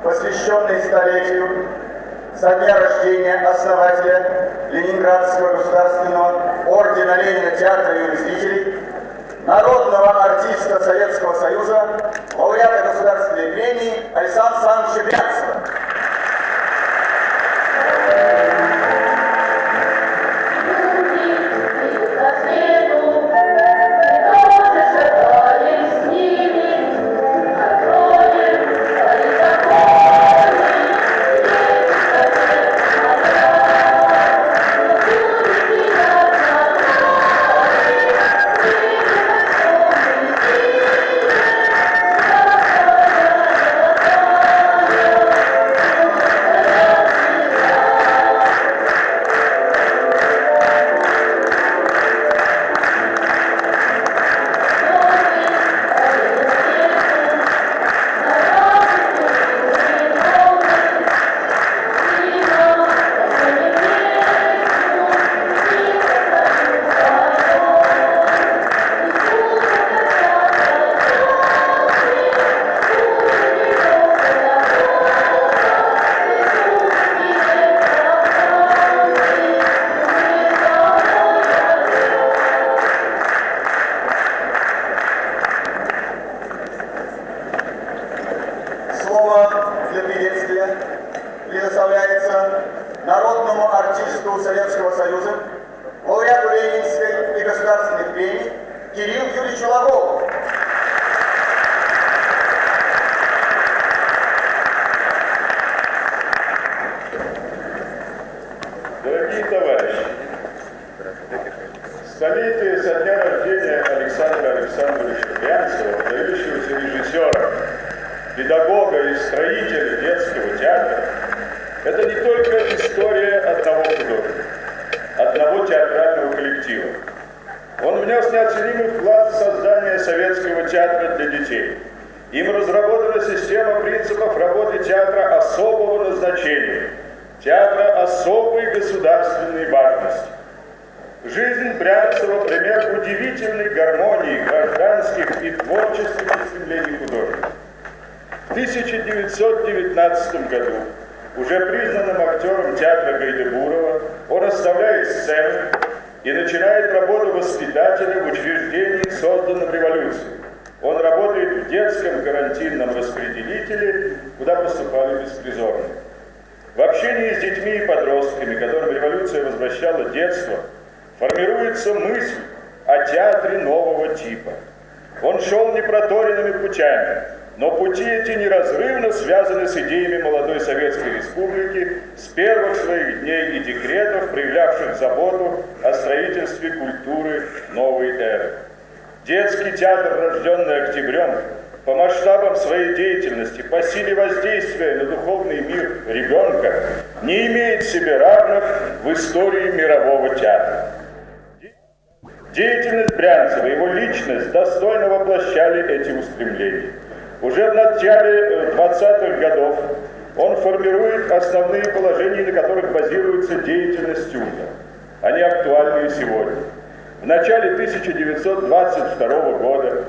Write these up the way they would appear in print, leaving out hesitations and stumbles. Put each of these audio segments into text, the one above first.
посвященный столетию со дня рождения основателя Ленинградского государственного ордена Ленина театра юных зрителей, народного артиста Советского Союза, лауреата государственной премии Александра Александровича Брянцева. Для приветствия предоставляется народному артисту Советского Союза, лауреату Ленинской и государственных премий Кириллу Юрьевичу Лагову. Дорогие товарищи, столетие со дня рождения Александра Александровича Брянцева, выдающегося режиссера, педагога и строителя детского театра, это не только история одного художника, одного театрального коллектива. Он внес неоценимый вклад в создание советского театра для детей. Им разработана система принципов работы театра особого назначения, театра особой государственной важности. Жизнь Брянцева – пример удивительной гармонии гражданских и творческих устремлений художника. В 1919 году, уже признанным актером театра Гайдебурова, он оставляет сцену и начинает работу воспитателя в учреждении, созданном революцией. Он работает в детском карантинном распределителе, куда поступали беспризорные. В общении с детьми и подростками, которым революция возвращала детство, формируется мысль о театре нового типа. Он шел непроторенными путями, но пути эти неразрывно связаны с идеями молодой Советской Республики с первых своих дней и декретов, проявлявших заботу о строительстве культуры новой эры. Детский театр, рожденный октябрем, по масштабам своей деятельности, по силе воздействия на духовный мир ребенка, не имеет себе равных в истории мирового театра. Деятельность Брянцева, его личность достойно воплощали эти устремления. Уже в начале 20-х годов он формирует основные положения, на которых базируется деятельность ТЮЗа. Они актуальны и сегодня. В начале 1922 года,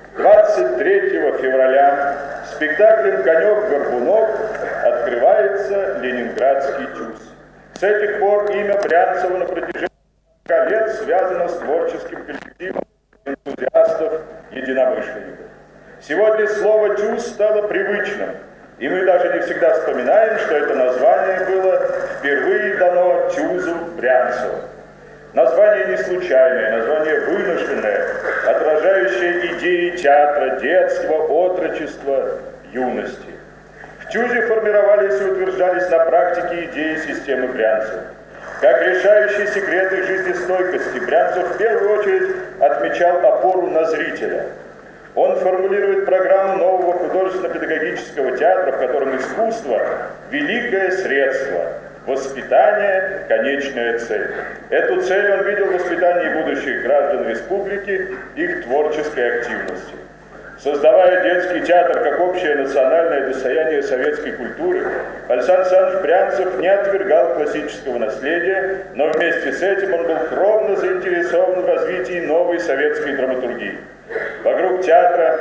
23 февраля, спектаклем «Конек-горбунок» открывается Ленинградский ТЮЗ. С этих пор имя Брянцева на протяжении 40 лет связано с творческим коллективом энтузиастов, единомышленников. Сегодня слово «ТЮЗ» стало привычным, и мы даже не всегда вспоминаем, что это название было впервые дано ТЮЗу Брянцева. Название не случайное, название вымышленное, отражающее идеи театра, детства, отрочества, юности. В ТЮЗе формировались и утверждались на практике идеи системы Брянцева. Как решающие секреты жизнестойкости, Брянцев в первую очередь отмечал опору на зрителя. Он формулирует программу нового художественно-педагогического театра, в котором искусство – великое средство, воспитание – конечная цель. Эту цель он видел в воспитании будущих граждан республики, их творческой активности. Создавая детский театр как общее национальное достояние советской культуры, Александр Александрович Брянцев не отвергал классического наследия, но вместе с этим он был кровно заинтересован в развитии новой советской драматургии. Вокруг театра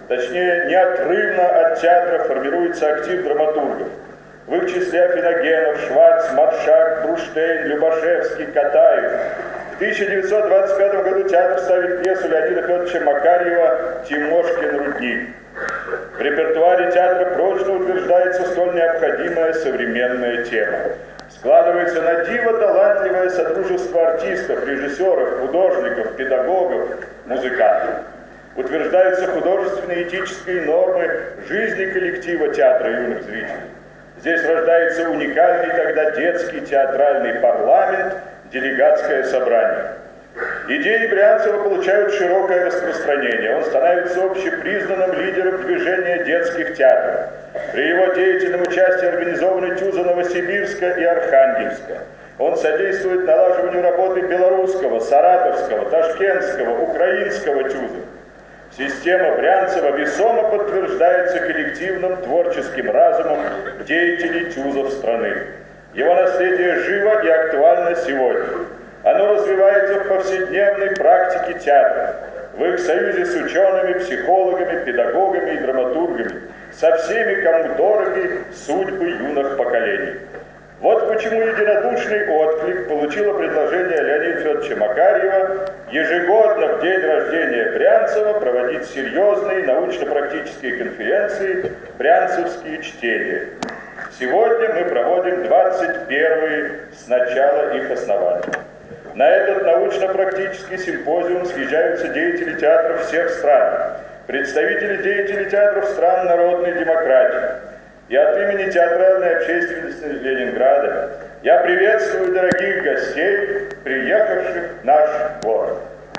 точнее, неотрывно от театра формируется актив драматургов. В их числе Афиногенов, Шварц, Маршак, Бруштейн, Любашевский, Катаев. В 1925 году театр ставит пьесу Леонида Федоровича Макарьева «Тимошкин рудник». В репертуаре театра прочно утверждается столь необходимая современная тема. Складывается на диво талантливое содружество артистов, режиссеров, художников, педагогов, музыкантов. Утверждаются художественные этические нормы жизни коллектива театра юных зрителей. Здесь рождается уникальный тогда детский театральный парламент, делегатское собрание. Идеи Брянцева получают широкое распространение. Он становится общепризнанным лидером движения детских театров. При его деятельном участии организованы тюзы Новосибирска и Архангельска. Он содействует налаживанию работы белорусского, саратовского, ташкентского, украинского тюзов. Система Брянцева весомо подтверждается коллективным творческим разумом деятелей тюзов страны. Его наследие живо и актуально сегодня. Оно развивается в повседневной практике театра, в их союзе с учеными, психологами, педагогами и драматургами, со всеми, кому дороги судьбы юных поколений. Вот почему единодушный отклик получило предложение Леонида Федоровича Макарьева ежегодно в день рождения Брянцева проводить серьезные научно-практические конференции «Брянцевские чтения». Сегодня мы проводим 21-й с начала их основания. На этот научно-практический симпозиум съезжаются деятели театров всех стран, представители деятелей театров стран народной демократии. И от имени театральной общественности Ленинграда я приветствую дорогих гостей, приехавших в наш город.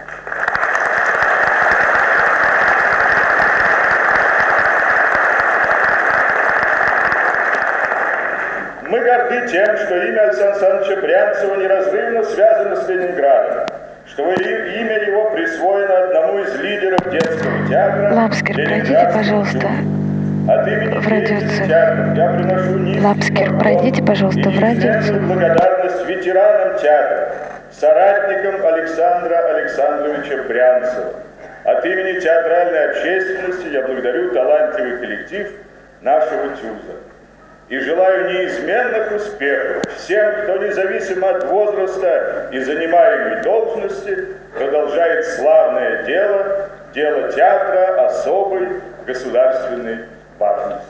Мы горды тем, что имя Александра Александровича Брянцева неразрывно связано с Ленинградом, что имя его присвоено одному из лидеров детского театра. Лапскер, пройдите, пожалуйста, в радиоцех. Я приношу Лапскер, пройдите, пожалуйста, в радиоцех. Благодарность ветеранам театра, соратникам Александра Александровича Брянцева. От имени театральной общественности я благодарю талантливый коллектив нашего ТЮЗа. И желаю неизменных успехов всем, кто независимо от возраста и занимаемой должности продолжает славное дело, дело театра особой государственной важности.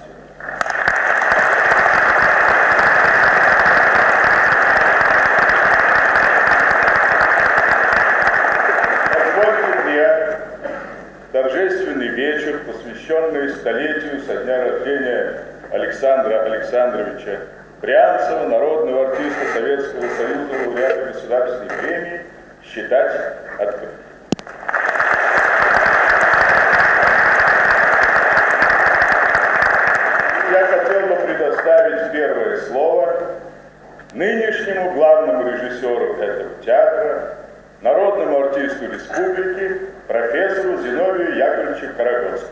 Позвольте мне торжественный вечер, посвященный столетию со дня рождения Александра Александровича Брянцева, народного артиста Советского Союза, лауреата Государственной премии, считать открытым. Я хотел бы предоставить первое слово нынешнему главному режиссеру этого театра, народному артисту республики, профессору Зиновию Яковлевичу Карагодскому.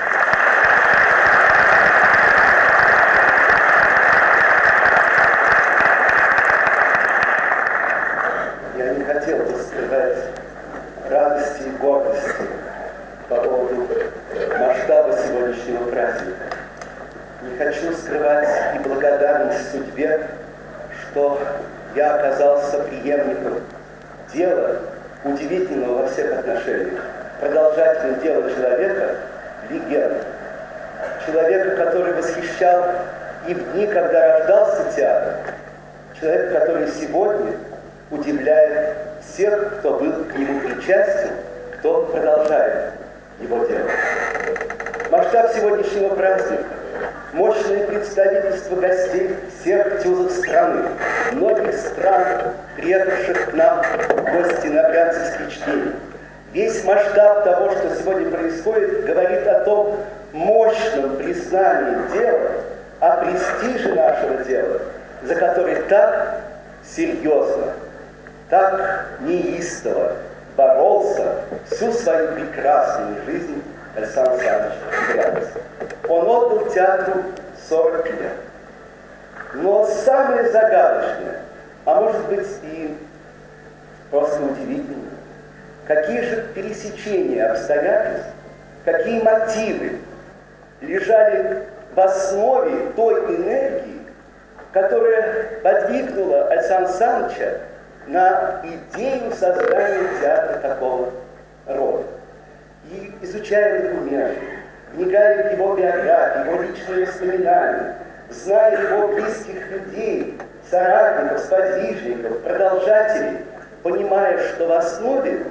Я не хотел бы скрывать радости и гордости по поводу масштаба сегодняшнего праздника. Не хочу скрывать и благодарность судьбе, что я оказался преемником дела, удивительного во всех отношениях, продолжателем дела человека, легенды. Человека, который восхищал и в дни, когда рождался театр. Человека, который сегодня удивляет всех, кто был к нему причастен, кто продолжает его дело. Масштаб сегодняшнего праздника, мощное представительство гостей всех тюзов страны, многих стран, приехавших к нам в гости на брянцевские чтения. Весь масштаб того, что сегодня происходит, говорит о том мощном признании дела, о престиже нашего дела, за который так серьезно, так неистово боролся всю свою прекрасную жизнь Александр Александрович Брянцев. Он отдал театру 40 лет. Но самое загадочное, а может быть и просто удивительное, какие же пересечения обстоятельств какие мотивы лежали в основе той энергии, которая подвигнула Александра Александровича на идею создания театра такого рода. И изучая документы, вникая в его биографию, его личные воспоминания, зная его близких людей, соратников, сподвижников, продолжателей, понимая, что в основе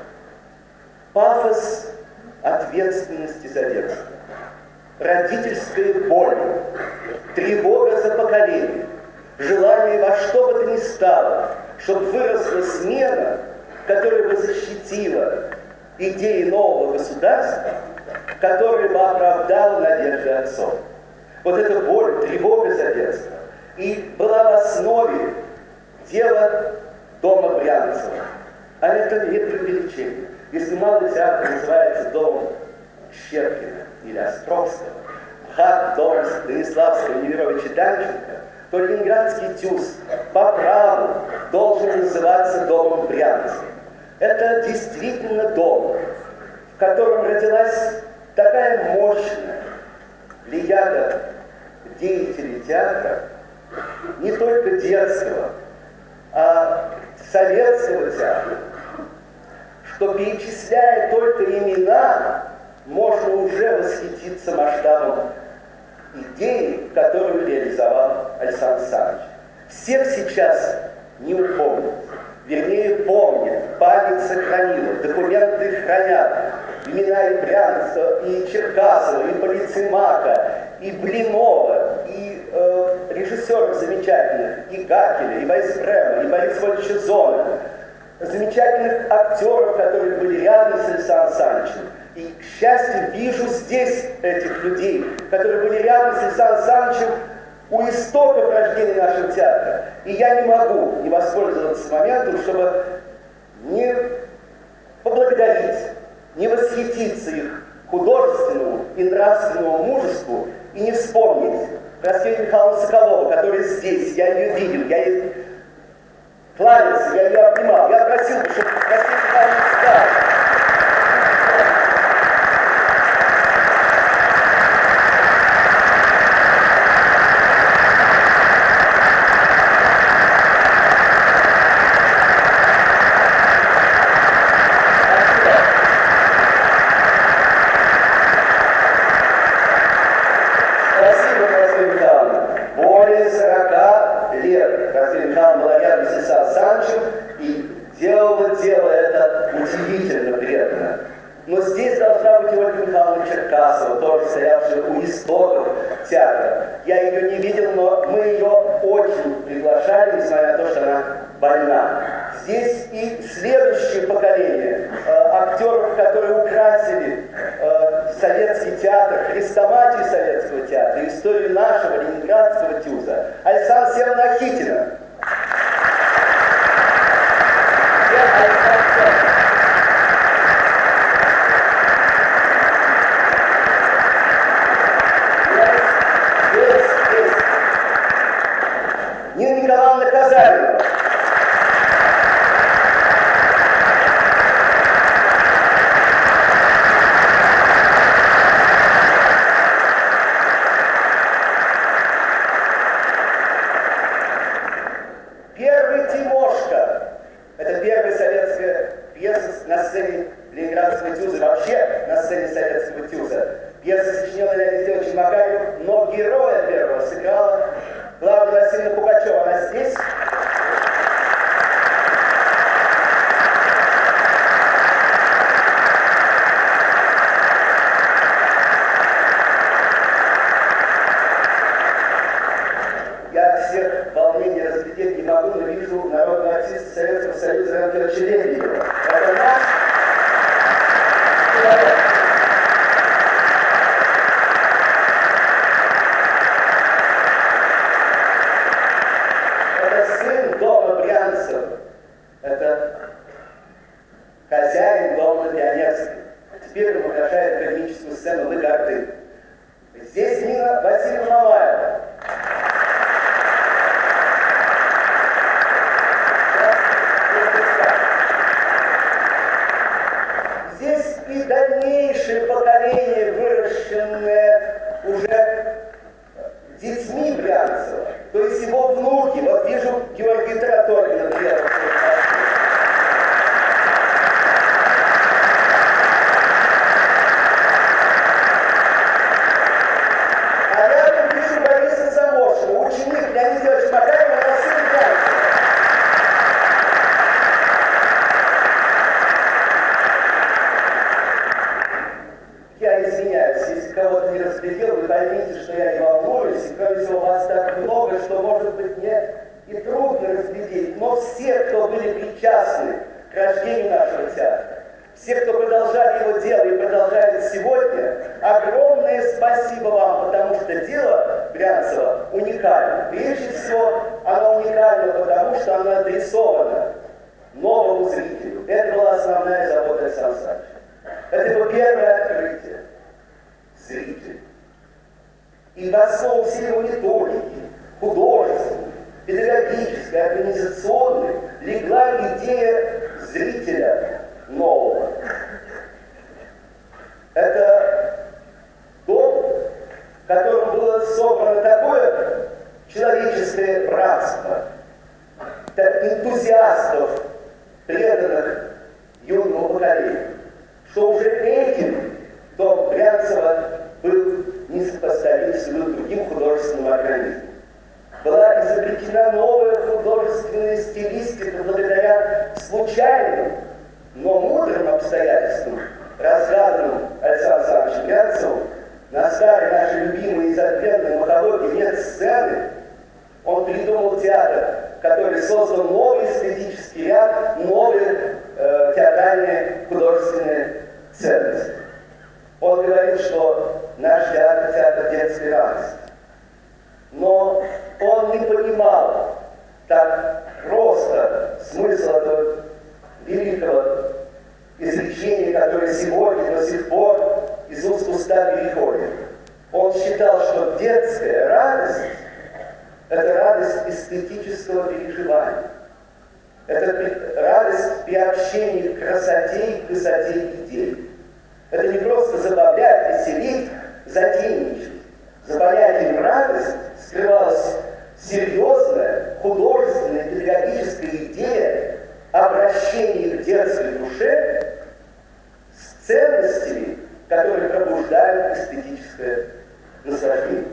пафос ответственности за детство, родительская боль, тревога за поколение, желание во что бы то ни стало, чтобы выросла смена, которая бы защитила идеи нового государства, которая бы оправдала надежды отцов. Вот эта боль, тревога за детство и была в основе дела дома Брянцева. А это не преувеличение. Если малый театр называется домом Щеркина или Островского, дом Станиславского и Немировича Данченко, то Ленинградский ТЮЗ по праву должен называться домом Брянцева. Это действительно дом, в котором родилась такая мощная плеяда деятелей театра, не только детского, а советского театра, что, перечисляя только имена, можно уже восхититься масштабом идеи, которую реализовал Александр Александрович. Всех сейчас не упомнят, вернее помнят, память сохранила, документы хранят. Имена и Брянцева, и Черкасова, и Полицемака, и Блинова, и режиссеров замечательных, и Гакеля, и Вайсбрема, и Бориса Вольфовича Зонова, замечательных актеров, которые были рядом с Александром Александровичем. И, к счастью, вижу здесь этих людей, которые были рядом с Александром Александровичем у истоков рождения нашего театра. И я не могу не воспользоваться моментом, чтобы не поблагодарить, не восхититься их художественному и нравственному мужеству и не вспомнить Раскея Михайловну Соколову, которая здесь, я ее видел, я ей кланялся, я ее обнимал, я просил, чтобы Раскея Михайловна встала. Здесь и дальнейшее поколение Брянцева, то есть его внуки. Вот вижу Георгий Тараторин, например. А рядом вижу Бориса Замошина, ученик Леонида Ильича Макарова, на сын Брянцева. Я извиняюсь, если кого-то не разглядел, вы поймите, что я не волнуюсь, и кроме всего вас так много, что, может быть, мне и трудно разглядеть, но все, кто были причастны к рождению нашего театра, все, кто продолжали его дело и продолжают сегодня, огромное спасибо вам, потому что дело Брянцева уникально. Прежде всего, оно уникально, потому что оно адресовано новому зрителю. Это была основная забота Александра Александровича. Это было первое открытие. Зритель. И в основу всей его методики, художественной, педагогической, организационной, легла идея зрителя нового. Это дом, в котором было собрано такое человеческое братство, энтузиастов, преданных юному поколению, что уже этим дом Брянцева был несопоставим с любым другим художественным организмом. Была изобретена новая художественная стилистика благодаря случайным, но мудрым обстоятельствам, разгаданным Александром Александровичем Брянцевым. На старой нашей любимой и забвенной маховоде нет сцены. Он придумал театр, который создал новый эстетический ряд, новые театральные художественные ценности. Он говорит, что наш театр – театр детской радости. Но он не понимал так просто смысл этого великого изречения, которое сегодня до сих пор из уст в уста переходит. Он считал, что детская радость – это радость эстетического переживания. Это радость приобщения к красоте и к высоте идей. Это не просто забавлять, веселить, затейничать. За понятием радость скрывалась серьезная, художественная, педагогическая идея обращения к детской душе с ценностями, которые пробуждают эстетическое наслаждение.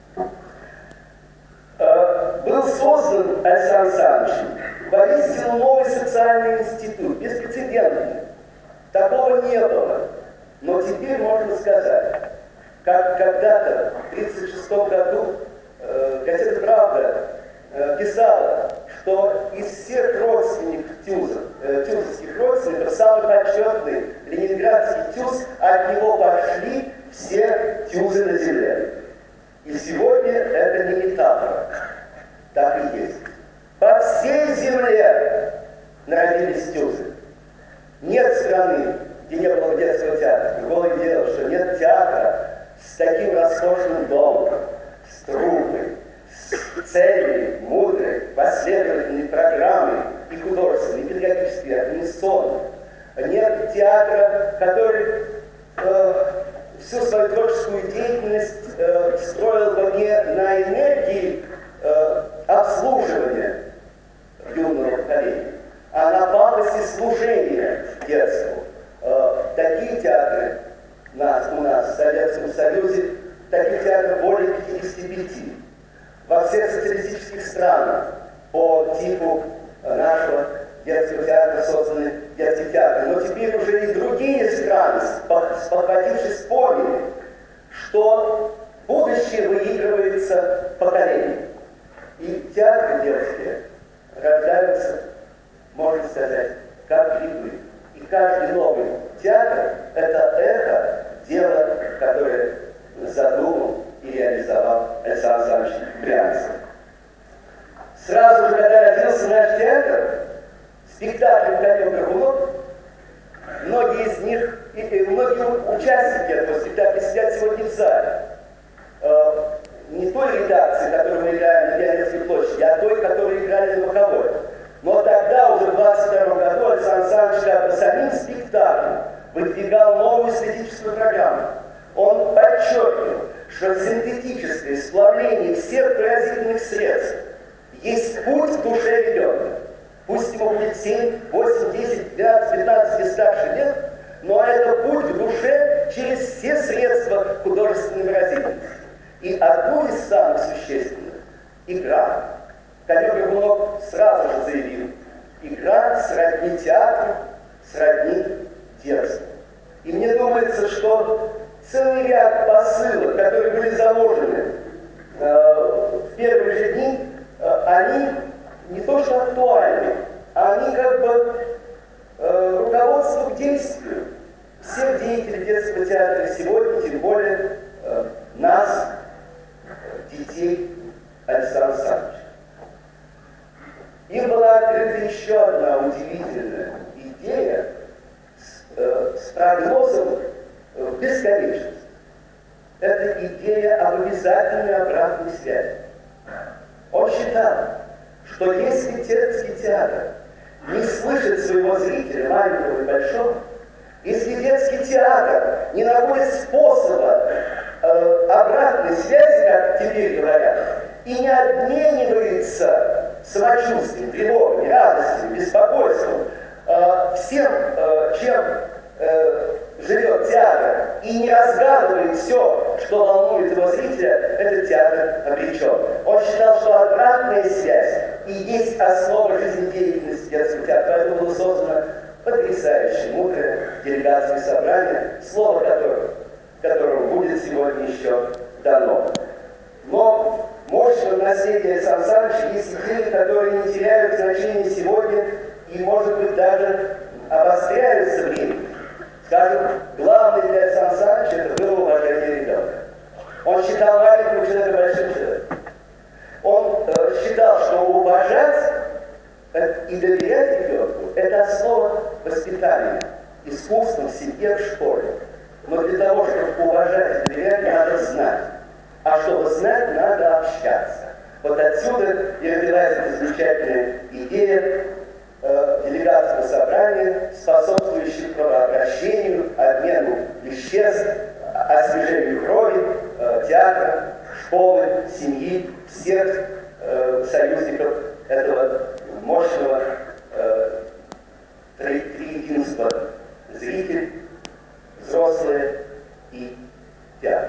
Был создан Александром Александровичем воистину новый социальный институт, беспрецедентный. Такого не было. Но теперь можно сказать, как когда-то в 1936 году газета «Правда» писала, что из всех родственников тюзовских родственников самый почетный ленинградский тюз, от него пошли все тюзы на земле. И сегодня это не метафора, так и есть. По всей земле народились тюзы. Нет страны, где не было детского театра. Другое дело, что нет театра с таким роскошным домом, с трубой, с цельной, мудрой, последовательной программой и художественной, и педагогической, и организационной. Нет театра, который всю свою творческую деятельность строил бы не на энергии обслуживания юного поколения, а на пафосе служения детству. Такие театры у нас в Советском Союзе, таких театров более 55. Во всех социалистических странах по типу нашего детского театра созданы детские театры. Но теперь уже и другие страны, спохватившись, поняли, что будущее выигрывается поколением. И театры детские рождаются, можно сказать, как грибы. И каждый новый театр – это эхо дела, которое задумал и реализовал Александр Александрович Брянцев. Сразу же, когда родился наш театр, спектакль «Конек-горбунок», многие из них, многие участники этого спектакля сидят сегодня в зале. Не той редакции, которую мы играем на Пионерской площади, а той, которую играли на Маховой. Но тогда, уже в 22 году, Александр Александрович как бы самим спектаклем выдвигал новую эстетическую программу. Он подчеркивал, что синтетическое сплавление всех поразительных единственных средств. Есть путь в душе ребенка. Пусть ему будет 7, 8, 10, 12, 15 и старше лет, но это путь в душе через все средства художественной выразительности. И одну из самых существенных – игра. Конек Горбунов сразу же заявил: игра сродни театру, сродни детству. И мне думается, что целый ряд посылок, которые были заложены в первые же дни, они не то что актуальны, они как бы руководство к действию всех деятелей детского театра сегодня, тем более нас, детей Александра Александровича. Им была открыта еще одна удивительная идея с прогнозом в бесконечность. Это идея об обязательной обратной связи. Он считал, что если детский театр не слышит своего зрителя, маленького и большого, если детский театр не находит способа обратной связи, как теперь говорят, и не обменивается самочувствием, тревогой, радостью, беспокойством, всем, чем живет театр, и не разгадывает все, что волнует его зрителя, этот театр обречен. Он считал, что обратная связь и есть основа жизнедеятельности детского театра. Поэтому было создано потрясающее, мудрое делегатское собрание, слово которого будет сегодня еще дано. Но мощного наследия Александра Александровича есть идеи, которые не теряют значения сегодня и, может быть, даже обостряются временем. Скажем, главное для Александра Александровича это было уважение ребенка. Он считал маленького человека большим человеком. Он считал, что уважать и доверять ребенку – это основа воспитания, искусства в семье, в школе. Но для того, чтобы уважать и доверять, надо знать. А чтобы знать, надо общаться. Вот отсюда и родилась эта замечательная идея делегатского собрания, способствующего кровообращению, обмену веществ, освежению крови, театра, школы, семьи, всех союзников этого мощного триединства: зритель, взрослые и театр.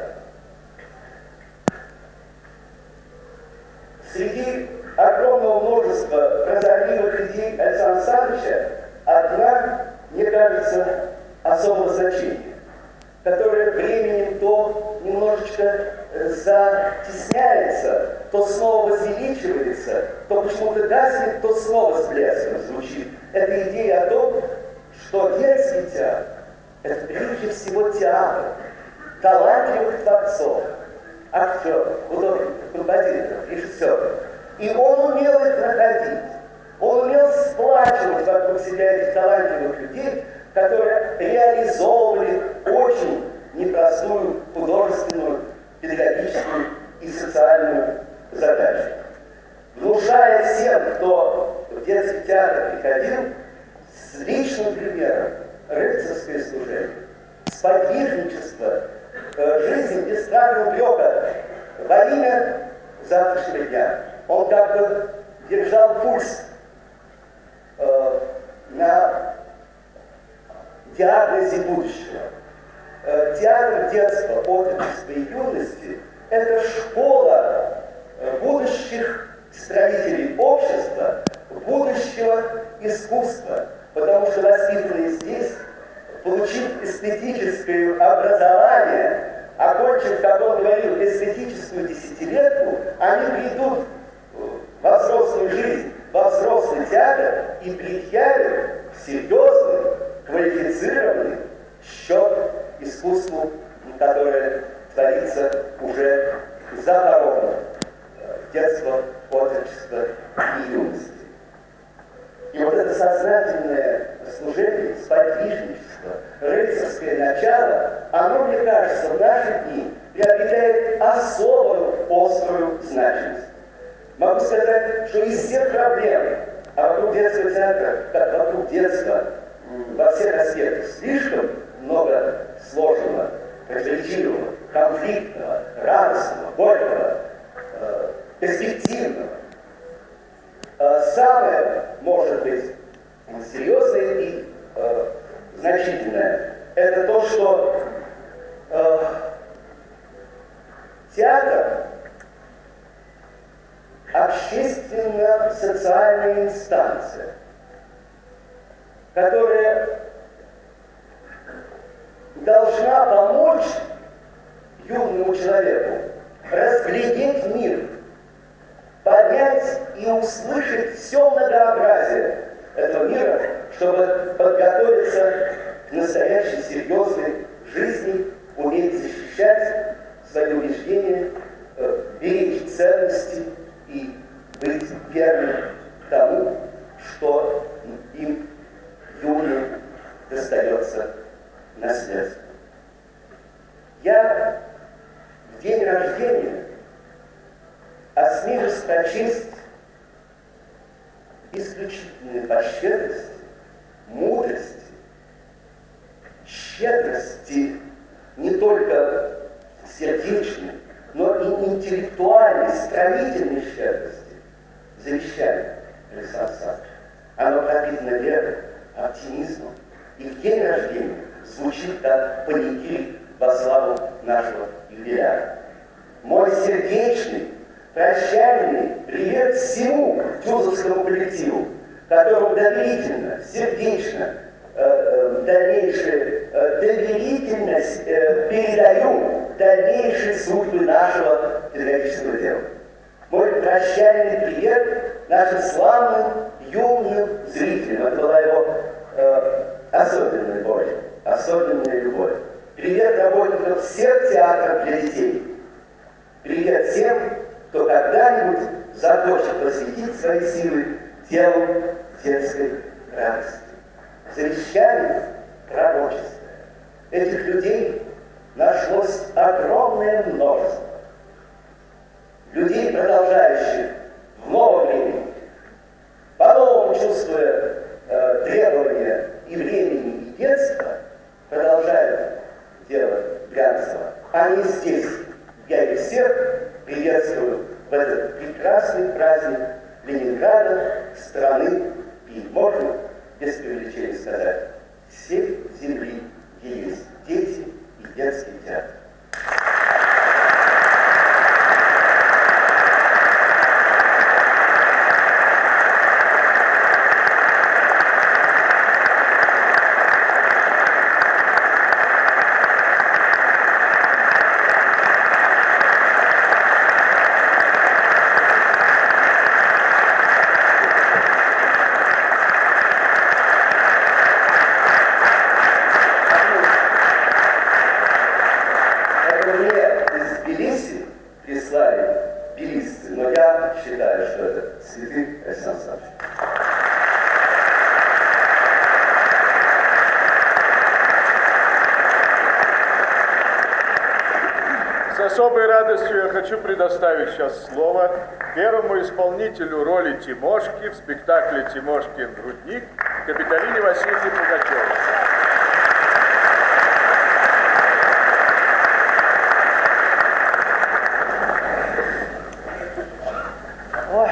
Среди огромного множества прозорливых идей Александра Александровича одна, мне кажется, особого значения, которая временем то немножечко затесняется, то снова возвеличивается, то почему-то гаснет, то снова с блеском звучит. Это идея о том, что детский театр – это прежде всего театр талантливых творцов, актеров, художников, композиторов, режиссеров. И он умел их находить. Он умел сплачивать вокруг себя этих талантливых людей, которые реализовывали очень непростую художественную, педагогическую и социальную задачу. Внушая всем, кто в детский театр приходил, с личным примером рыцарское служение, сподвижничество, жизнь без страха и упрека во имя завтрашнего дня. Он как бы держал пульс на диагнозе будущего. Театр детства, отрочества и юности – это школа будущих строителей общества, будущего искусства, потому что воспитанные здесь, получив эстетическое образование, окончив, как он говорил, эстетическую десятилетку, они придут во взрослую жизнь, во взрослый театр и предъявят серьезный, квалифицированный счет искусству, которое творится уже за порогом детства, отрочества и юности. И вот это сознательное служение, сподвижничество, рыцарское начало, оно, мне кажется, в наши дни приобретает особую острую значимость. Могу сказать, что из всех проблем, вокруг детского театра, как вокруг детства, во всех аспектах, слишком много сложного, противоречивого, конфликтного, радостного, горького, перспективного. Самое, может быть, серьезное и значительное – это то, что театр – общественно-социальная инстанция, которая должна помочь юному человеку разглядеть мир, понять и услышать все многообразие этого мира, чтобы подготовиться к настоящей серьезной жизни, уметь защищать свои убеждения, беречь ценности и быть верным тому, что им, юным, достается наследство. Я в день рождения осмелюсь прочесть исключительную по щедрости, мудрости, щедрости не только сердечной, но и интеллектуальной, строительной щедрости завещание Александра Александровича. Оно пропитано верой, оптимизмом. И в день рождения звучит как панигирик во славу нашего юбиляра. Мой сердечный, прощальный привет всему тюзовскому коллективу, которому доверительно, сердечно, доверительно передаю дальнейшие судьбы нашего педагогического дела. Мой прощальный привет нашим славным юным зрителям. Это была его особенная боль, особенная любовь. Привет работникам всех театров для детей. Привет тем, кто когда-нибудь захочет посвятить свои силы делу детской радости. Завещание пророчества. Этих людей нашлось огромное множество. Людей, продолжающих в новом времени, по-новому чувствуя требования и времени, и детства, продолжают дело Глянцева. Они здесь. Я их всех приветствую в этот прекрасный праздник Ленинграда, страны и, можно без преувеличения сказать, всей земли, где есть дети и детский театр. С особой радостью я хочу предоставить сейчас слово первому исполнителю роли Тимошки в спектакле «Тимошкин грудник» Капиталине Васильевне Пугачевой. Ой.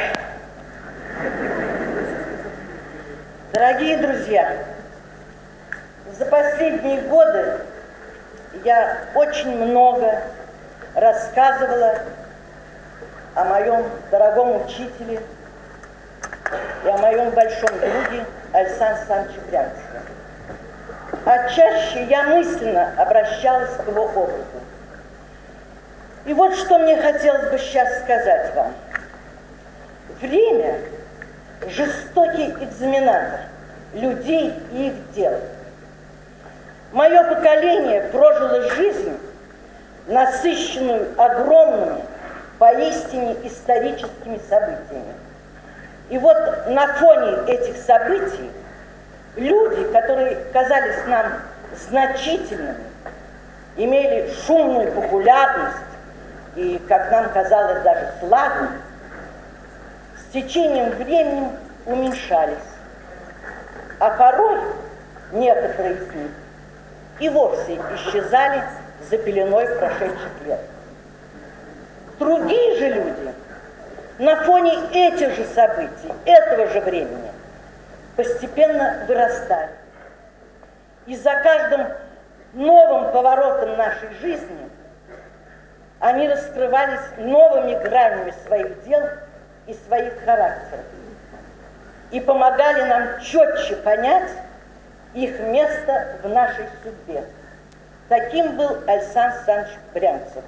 Дорогие друзья, за последние годы я очень много рассказывала о моем дорогом учителе и о моем большом друге Александре Александровиче Глянцеве. А чаще я мысленно обращалась к его опыту. И вот что мне хотелось бы сейчас сказать вам. Время – жестокий экзаменатор людей и их дел. Мое поколение прожило жизнь, насыщенную огромными, поистине историческими событиями. И вот на фоне этих событий люди, которые казались нам значительными, имели шумную популярность и, как нам казалось, даже славу, с течением времени уменьшались. А порой некоторые из них и вовсе исчезали за пеленой прошедших лет. Другие же люди на фоне этих же событий, этого же времени, постепенно вырастали. И за каждым новым поворотом нашей жизни они раскрывались новыми гранями своих дел и своих характеров и помогали нам четче понять их место в нашей судьбе. Таким был Александр Александрович Брянцев.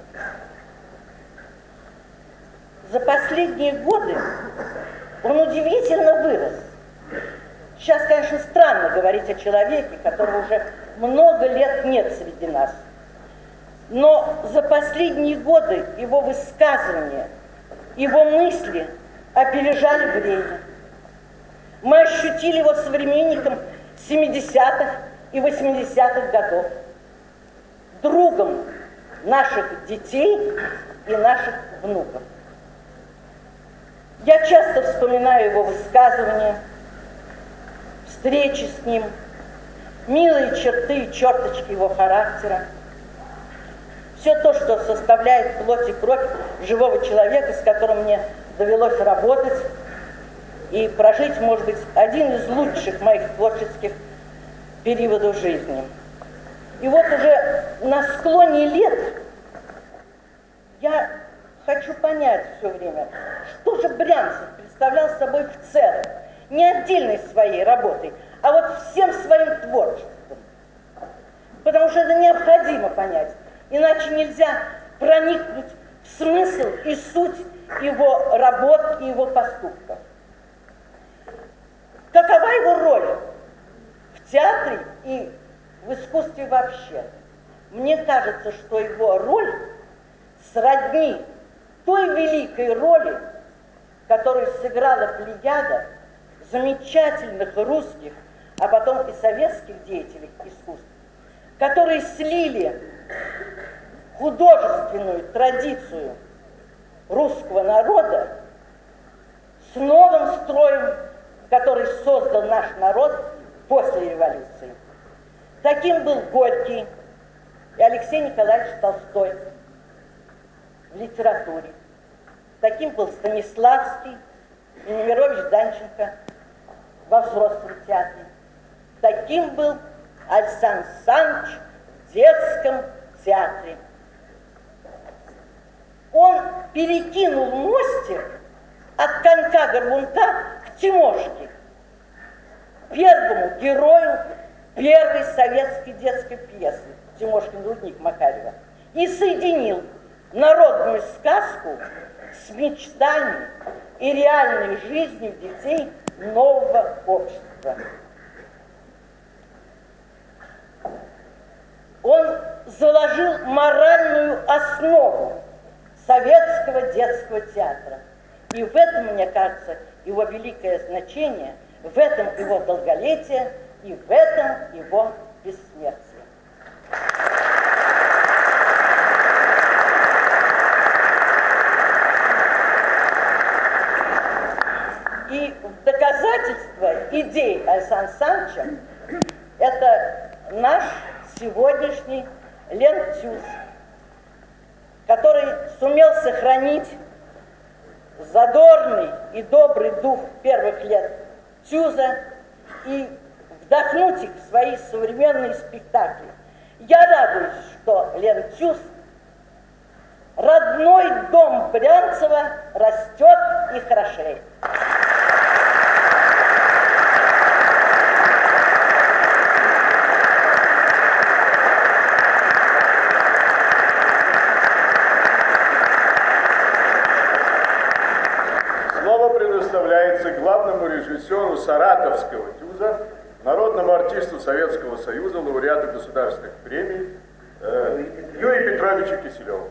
За последние годы он удивительно вырос. Сейчас, конечно, странно говорить о человеке, которого уже много лет нет среди нас. Но за последние годы его высказывания, его мысли опережали время. Мы ощутили его современником 70-х и 80-х годов, другом наших детей и наших внуков. Я часто вспоминаю его высказывания, встречи с ним, милые черты и черточки его характера. Все то, что составляет плоть и кровь живого человека, с которым мне довелось работать и прожить, может быть, один из лучших моих творческих периодов жизни. И вот уже на склоне лет я хочу понять все время, что же Брянцев представлял собой в целом, не отдельной своей работой, а вот всем своим творчеством. Потому что это необходимо понять, иначе нельзя проникнуть в смысл и суть его работ и его поступков. Какова его роль в театре и в искусстве вообще? Мне кажется, что его роль сродни той великой роли, которую сыграла плеяда замечательных русских, а потом и советских деятелей искусств, которые слили художественную традицию русского народа с новым строем, который создал наш народ после революции. Таким был Горький и Алексей Николаевич Толстой в литературе. Таким был Станиславский и Немирович Данченко во взрослом театре. Таким был Александр Александрович в детском театре. Он перекинул мостик от конька-горбунка к Тимошке, первому герою первой советской детской пьесы «Тимошкин рудник» Макарьева, и соединил народную сказку с мечтами и реальной жизнью детей нового общества. Он заложил моральную основу советского детского театра. И в этом, мне кажется, его великое значение, в этом его долголетие и в этом его бессмертие. И в доказательство идей Александра Александровича это наш сегодняшний Лен-Тюз, который сумел сохранить задорный и добрый дух первых лет Тюза и вдохнуть их в свои современные спектакли. Я радуюсь, что Лен-Тюз, родной дом Брянцева, растет и хорошеет. Предоставляется главному режиссеру Саратовского ТЮЗа, народному артисту Советского Союза, лауреату государственных премий Юрию Петровичу Киселеву.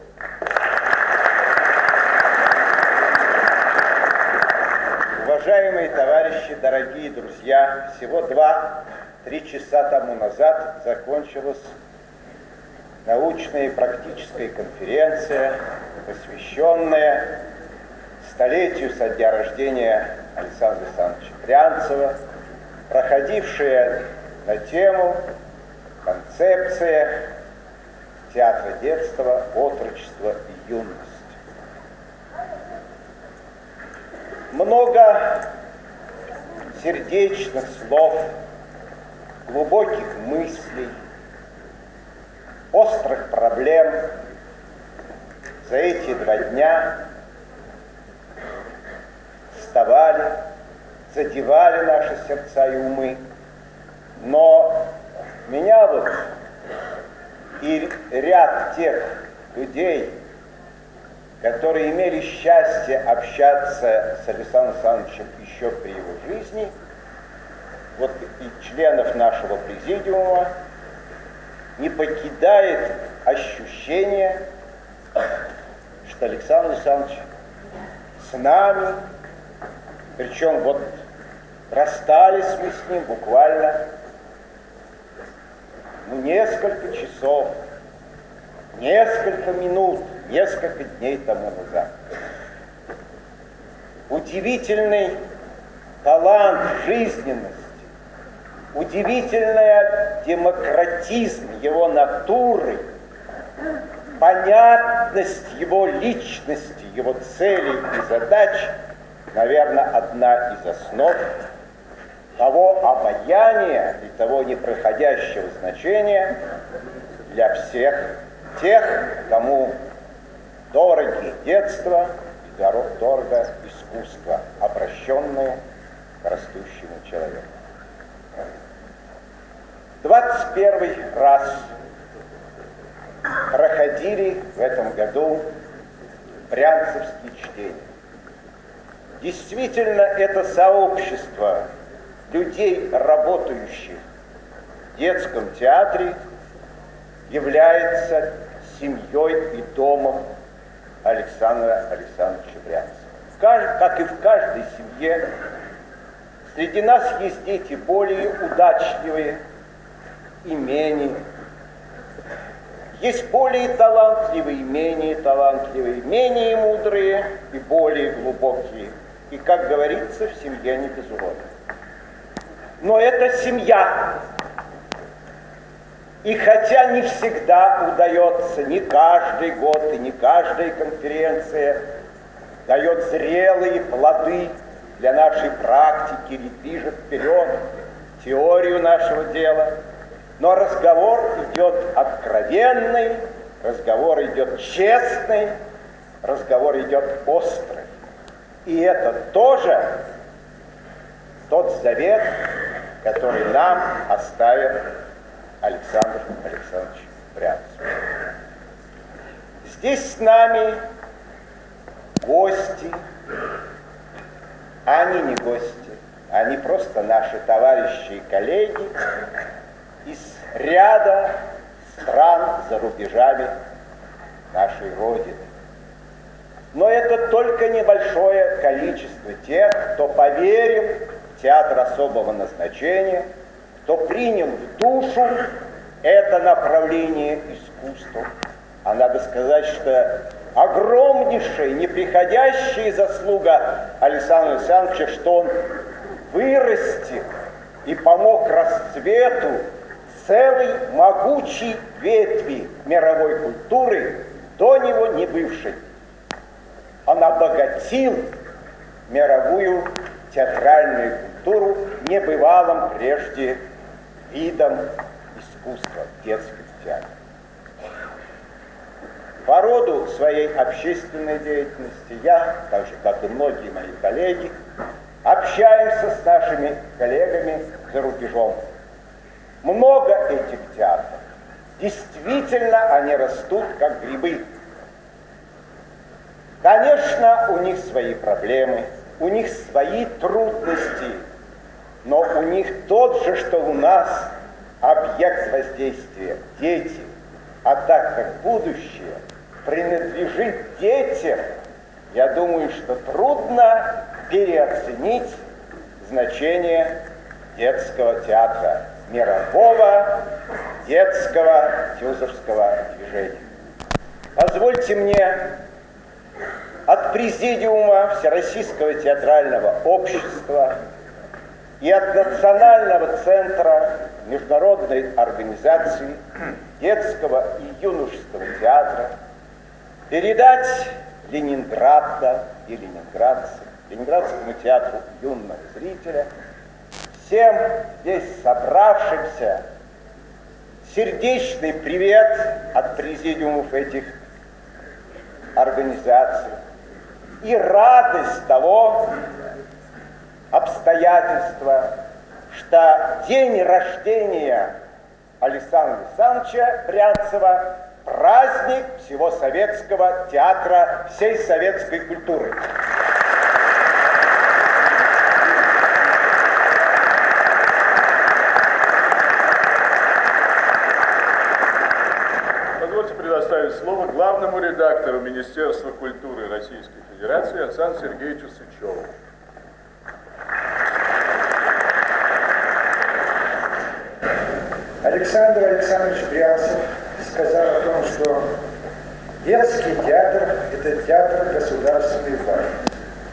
Уважаемые товарищи, дорогие друзья, всего 2-3 часа тому назад закончилась научная и практическая конференция, посвященная столетию со дня рождения Александра Александровича Брянцева, проходившая на тему «Концепция театра детства, отрочества и юности». много сердечных слов, глубоких мыслей, острых проблем за эти 2 дня вставали, задевали наши сердца и умы. Но меня вот и ряд тех людей, которые имели счастье общаться с Александром Александровичем еще при его жизни, вот и членов нашего президиума, не покидает ощущение, что Александр Александрович с нами, причем вот расстались мы с ним буквально несколько часов, несколько минут, несколько дней тому назад. Удивительный талант жизненности, удивительный демократизм его натуры, понятность его личности, его целей и задач, наверное, одна из основ того обаяния и того непроходящего значения для всех тех, кому дороги детство и дорого искусство, обращенные к растущему человеку. 21 раз проходили в этом году брянцевские чтения. Действительно, это сообщество людей, работающих в детском театре, является семьей и домом Александра Александровича Брянцева. Как и в каждой семье, среди нас есть дети более удачливые и менее. Есть более талантливые, менее мудрые и более глубокие. И, как говорится, в семье не без урода. Но это семья. И хотя не всегда удается, не каждый год и не каждая конференция дает зрелые плоды для нашей практики или движет вперед теорию нашего дела, но разговор идет откровенный, разговор идет честный, разговор идет острый. И это тоже тот завет, который нам оставит Александр Александрович Брянцев. Здесь с нами гости, а они не гости, они просто наши товарищи и коллеги из ряда стран за рубежами нашей Родины. Но это только небольшое количество тех, кто поверил в театр особого назначения, кто принял в душу это направление искусства. А надо сказать, что огромнейшая, неприходящая заслуга Александра Александровича, что он вырастил и помог расцвету целой могучей ветви мировой культуры, до него не бывшей. Он обогатил мировую театральную культуру небывалым прежде видом искусства, детского театра. По роду своей общественной деятельности я, так же как и многие мои коллеги, общаемся с нашими коллегами за рубежом. Много этих театров. Действительно, они растут как грибы. Конечно, у них свои проблемы, у них свои трудности, но у них тот же, что у нас, объект воздействия – дети. А так как будущее принадлежит детям, я думаю, что трудно переоценить значение детского театра, мирового детского тюзовского движения. Позвольте мне от Президиума Всероссийского театрального общества и от Национального центра Международной организации детского и юношеского театра передать Ленинграду и ленинградцам Ленинградскому театру юного зрителя, всем здесь собравшимся сердечный привет от президиумов этих организаций и радость того обстоятельства, что день рождения Александра Александровича Брянцева – праздник всего советского театра, всей советской культуры. Позвольте предоставить слово главному редактору Министерства культуры Российской Федерации Александру Сергеевичу Сычеву. Александр Александрович Брянцев сказал о том, что детский театр – это театр государственной важности.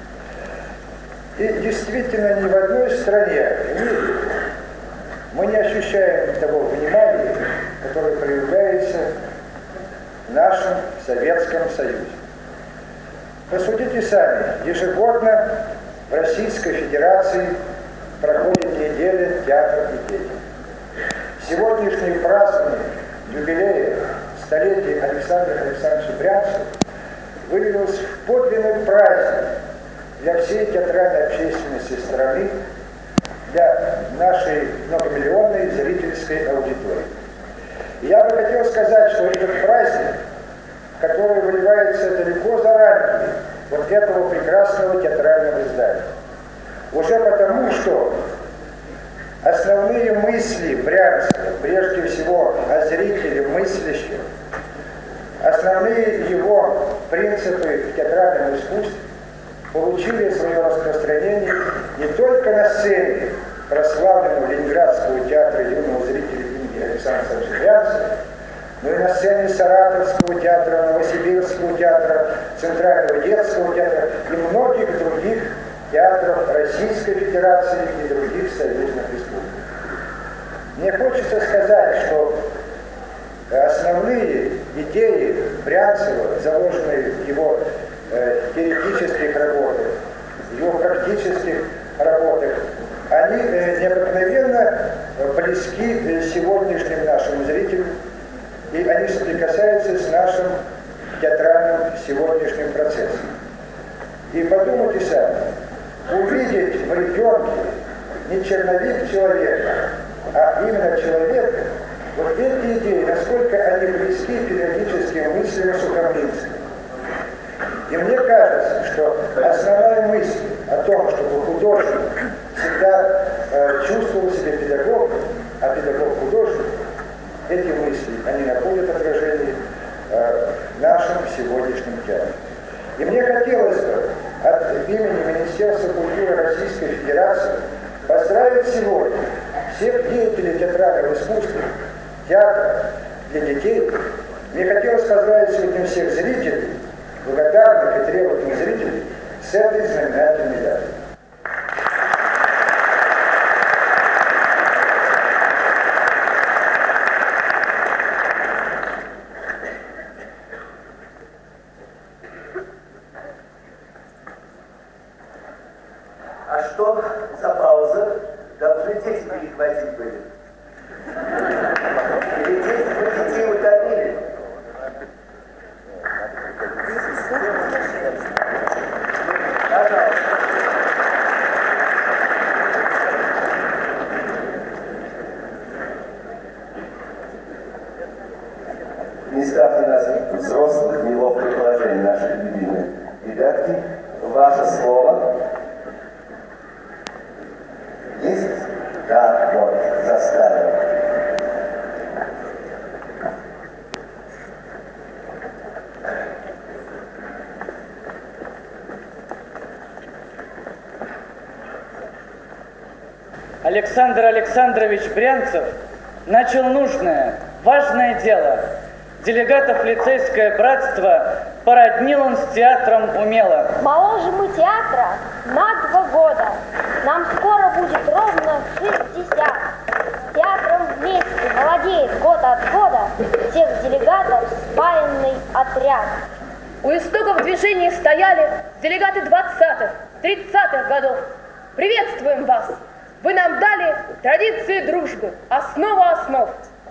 И действительно, ни в одной стране в мире мы не ощущаем того внимания, которое проявляется в нашем Советском Союзе. Посудите сами, ежегодно в Российской Федерации проходит неделя театра и дети. Сегодняшний праздник юбилея столетия Александра Александровича Брянцева вылился в подлинный праздник для всей театральной общественности страны, для нашей многомиллионной зрительской аудитории. И я бы хотел сказать, что этот праздник, который выливается далеко за рамки вот этого прекрасного театрального издания, уже потому, что основные мысли Брянцева, прежде всего о зрителе мыслящем, основные его принципы в театральном искусстве получили свое распространение не только на сцене прославленного Ленинградского театра юного зрителя имени Александра Александровича Брянцева, но и на сцене Саратовского театра, Новосибирского театра, Центрального детского театра и многих других театров Российской Федерации и других союзных республик. Мне хочется сказать, что основные идеи Брянцева, заложенные в его теоретических работах, в его практических работах, они необыкновенно близки сегодняшним нашим зрителям, и они соприкасаются с нашим театральным сегодняшним процессом. И подумайте сами, увидеть в ребенке не черновик человека, а именно человека, вот эти идеи, насколько они близки педагогическим мыслям сухомлинским. И мне кажется, что основная мысль о том, чтобы художник всегда чувствовал себя педагогом, а педагог художник, эти мысли, они находят отражение в нашем сегодняшнем театре. И мне хотелось бы от имени Министерства культуры Российской Федерации поздравить сегодня всех деятелей театрального искусства, театра для детей. Мне хотелось поздравить сегодня всех зрителей, благодарных и требовательных зрителей с этой знаменательной датой. А что за пауза? Должны дети перехватить были. Или детей утомили? Пожалуйста. Не ставьте нас, взрослых, в неловкое положение нашей любимой редакции. Ваше слово. Есть? Да, вот, заставил. Александр Александрович Брянцев начал нужное, важное дело. Делегатов лицейское братство породнил он с театром умело. Моложе мы театра на 2 года. Нам скоро будет ровно 60. С театром вместе молодеет год от года всех делегатов спаянный отряд. У истоков движения стояли делегаты 20-х, 30-х годов. Приветствуем вас! Вы нам дали традиции дружбы, основу основ.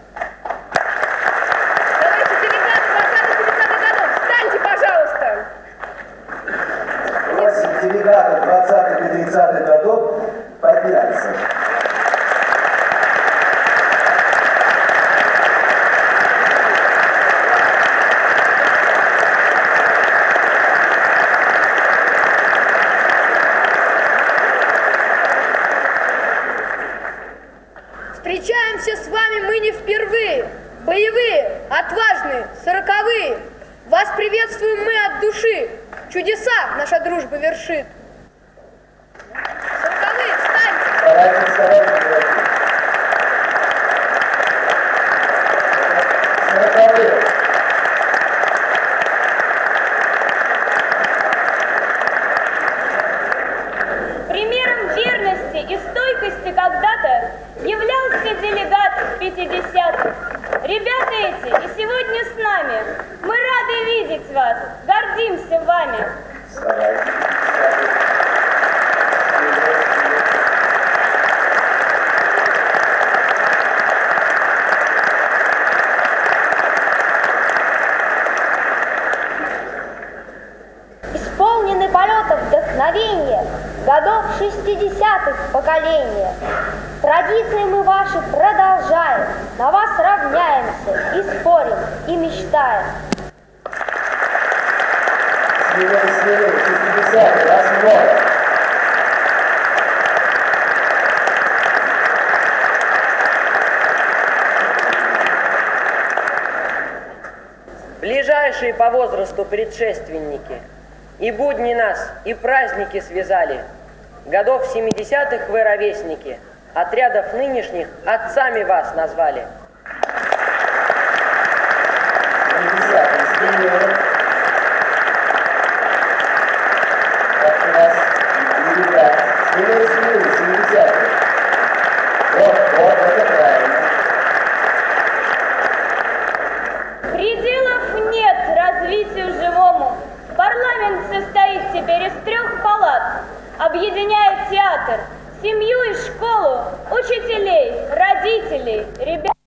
Товарищи делегаты 20-30-х годов, встаньте, пожалуйста! Просим делегатов 20-х и 30-х годов подняться. Встречаемся с вами мы не впервые. Боевые, отважные, сороковые. Вас приветствуем мы от души. Чудеса наша дружба вершит. Сороковые, встаньте! Сороковые. Примером верности и стойкости когда-то являлся делегат 50-х. Ребята эти и сегодня с нами. Мы рады видеть вас, гордимся вами. Исполнены полетов вдохновения годов 60-х поколения. Традиции мы ваши продолжаем, на вас равняемся и спорим, и мечтаем. Смелее, 60-х, вас много. Ближайшие по возрасту предшественники, и будни нас, и праздники связали. Годов 70-х вы ровесники, отрядов нынешних отцами вас назвали. 70-х, смелее. Как раз, ребят, смелее, 70-х. Вот, это правильно. Пределов нет развитию живому. Парламент состоит теперь из 3 палат, объединяет театр, семью и школу, учителей, родителей, ребят.